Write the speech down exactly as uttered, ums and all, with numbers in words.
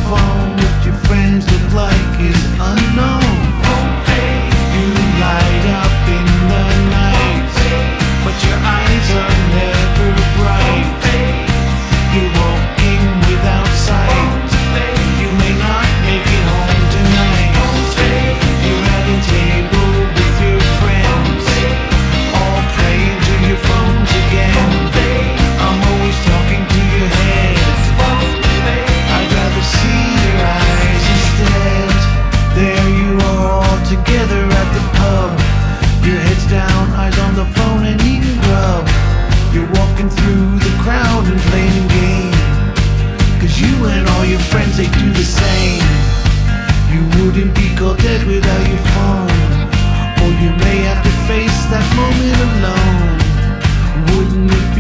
phone with your friends look like is unknown. You light up in the night, but your eyes are never bright. You're walking without sight. You may not make it home tonight. You're at a table with your friends, all praying to your phones again. I'm always talking to your head. I'd rather see your eyes instead. There you are all together at the pub. Your head's down, eyes on the phone and eating grub. You're walking through the crowd and playing a game, 'cause you and all your friends, they do the same. You wouldn't be called dead without your phone, or you may have to face that moment alone. Wouldn't it